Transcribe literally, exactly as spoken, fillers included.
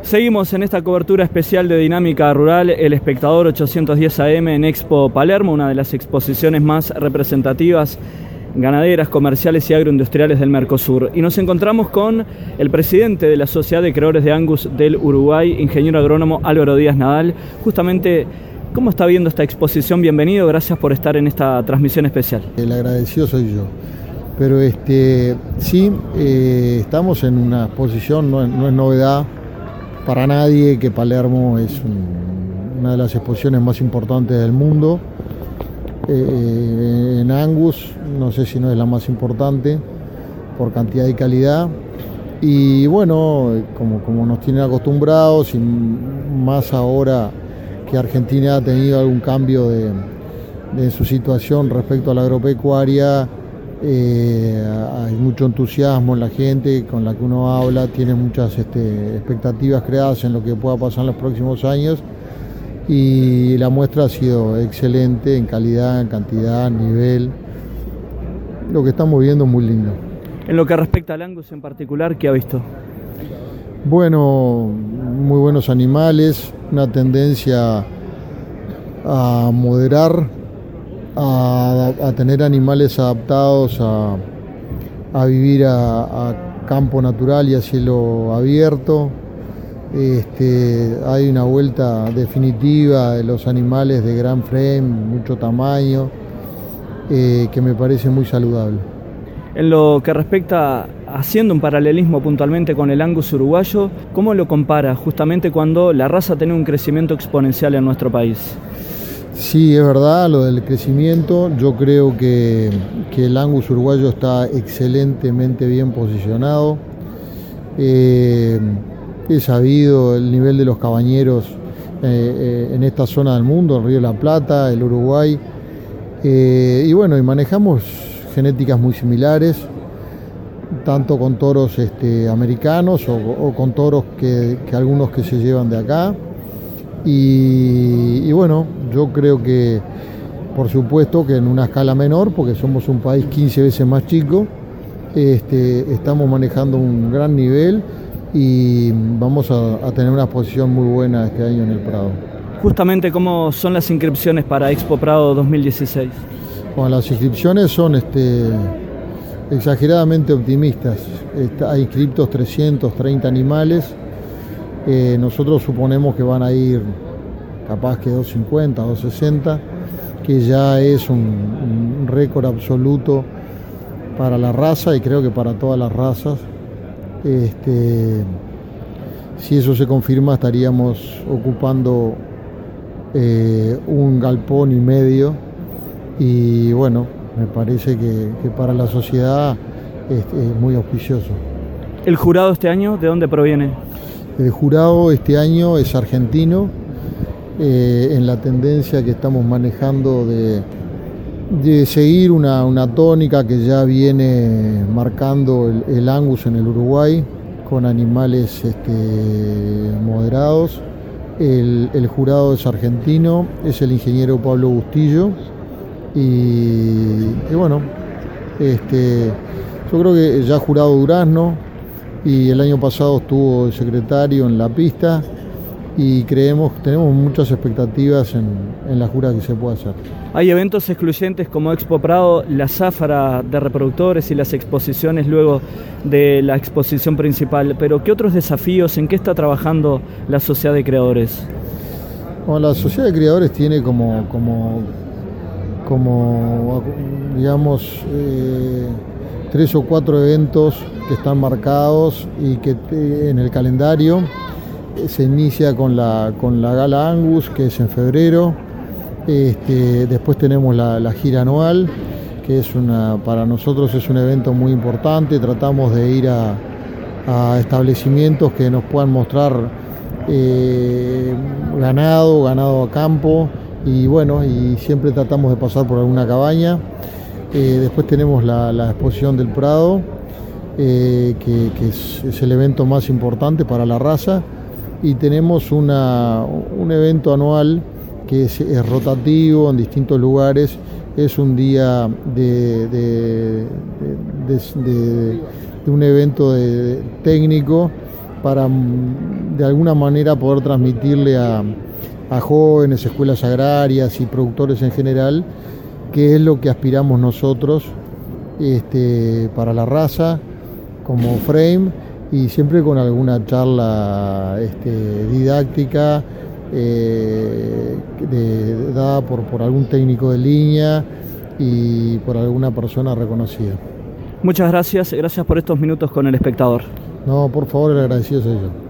Seguimos en esta cobertura especial de Dinámica Rural, El Espectador ochocientos diez A M en Expo Palermo, una de las exposiciones más representativas ganaderas, comerciales y agroindustriales del Mercosur. Y nos encontramos con el presidente de la Sociedad de Criadores de Angus del Uruguay, ingeniero agrónomo Álvaro Díaz Nadal. Justamente, ¿cómo está viendo esta exposición? Bienvenido, gracias por estar en esta transmisión especial. El agradecido soy yo. Pero este, sí, eh, estamos en una exposición, no, no es novedad para nadie que Palermo es un, una de las exposiciones más importantes del mundo. Eh, en Angus, no sé si no es la más importante por cantidad y calidad. Y bueno, como, como nos tienen acostumbrados, y más ahora que Argentina ha tenido algún cambio de, de su situación respecto a la agropecuaria, Eh, hay mucho entusiasmo en la gente con la que uno habla, tiene muchas este, expectativas creadas en lo que pueda pasar en los próximos años, y la muestra ha sido excelente en calidad, en cantidad, en nivel. Lo que estamos viendo es muy lindo. En lo que respecta al Angus en particular, ¿qué ha visto? Bueno, muy buenos animales, una tendencia a moderar, A, a tener animales adaptados a, a vivir a, a campo natural y a cielo abierto. Este, hay una vuelta definitiva de los animales de gran frame, mucho tamaño, eh, que me parece muy saludable. En lo que respecta, haciendo un paralelismo puntualmente con el Angus uruguayo, ¿cómo lo compara justamente cuando la raza tiene un crecimiento exponencial en nuestro país? Sí, es verdad, lo del crecimiento. Yo creo que, que el Angus uruguayo está excelentemente bien posicionado. Eh, he sabido el nivel de los cabañeros eh, eh, en esta zona del mundo, el Río de la Plata, el Uruguay. Eh, y bueno, y manejamos genéticas muy similares, tanto con toros este, americanos o, o con toros que, que algunos que se llevan de acá. Y, y bueno, yo creo que, por supuesto, que en una escala menor, porque somos un país quince veces más chico, este, estamos manejando un gran nivel y vamos a, a tener una posición muy buena este año en el Prado. Justamente, ¿cómo son las inscripciones para Expo Prado dos mil dieciséis? Bueno, las inscripciones son este, exageradamente optimistas. Está, hay inscriptos trescientos treinta animales. Eh, nosotros suponemos que van a ir capaz que doscientos cincuenta, doscientos sesenta, que ya es un, un récord absoluto para la raza y creo que para todas las razas. Este, si eso se confirma, estaríamos ocupando eh, un galpón y medio, y bueno, me parece que, que para la sociedad es, es muy auspicioso. ¿El jurado este año de dónde proviene? El jurado este año es argentino, eh, en la tendencia que estamos manejando de, de seguir una, una tónica que ya viene marcando el, el Angus en el Uruguay, con animales este, moderados. El, el jurado es argentino, es el ingeniero Pablo Bustillo, y, y bueno, este, yo creo que ya ha jurado Durazno, y el año pasado estuvo el secretario en la pista, y creemos, tenemos muchas expectativas en, en la jura que se puede hacer. Hay eventos excluyentes como Expo Prado, la zafra de reproductores y las exposiciones luego de la exposición principal, pero ¿qué otros desafíos, en qué está trabajando la Sociedad de Criadores? Bueno, la Sociedad de Criadores tiene como, como, como digamos, eh, tres o cuatro eventos que están marcados y que te, en el calendario se inicia con la, con la Gala Angus, que es en febrero. Este, después tenemos la, la gira anual, que es una, para nosotros es un evento muy importante. Tratamos de ir a, a establecimientos que nos puedan mostrar eh, ganado, ganado a campo, y bueno, y siempre tratamos de pasar por alguna cabaña. Eh, después tenemos la, la exposición del Prado, eh, que, que es, es el evento más importante para la raza, y tenemos una, un evento anual que es, es rotativo en distintos lugares. Es un día de, de, de, de, de, de un evento de, de técnico para de alguna manera poder transmitirle a, a jóvenes, escuelas agrarias y productores en general qué es lo que aspiramos nosotros este, para la raza como Frame, y siempre con alguna charla este, didáctica eh, de, dada por, por algún técnico de línea y por alguna persona reconocida. Muchas gracias, gracias por estos minutos con El Espectador. No, por favor, el agradecido soy yo.